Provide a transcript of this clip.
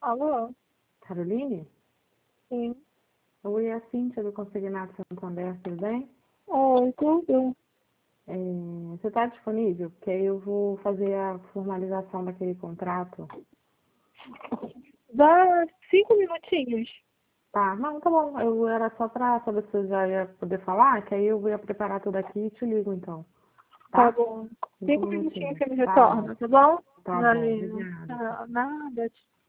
Alô? Caroline? Sim. Oi, é a Cíntia do Consignado Santander, tudo bem? Oi, tudo? Você está disponível? Porque aí eu vou fazer a formalização daquele contrato. Dá 5 minutinhos. Tá, não, tá bom. Eu era só para saber se você já ia poder falar, que aí eu ia preparar tudo aqui e te ligo então. Tá Tá? bom. Cinco 5 minutinhos minutinhos. que ele Tá bom. retorna, tá bom? Tá bom, Valeu. obrigada. Nada.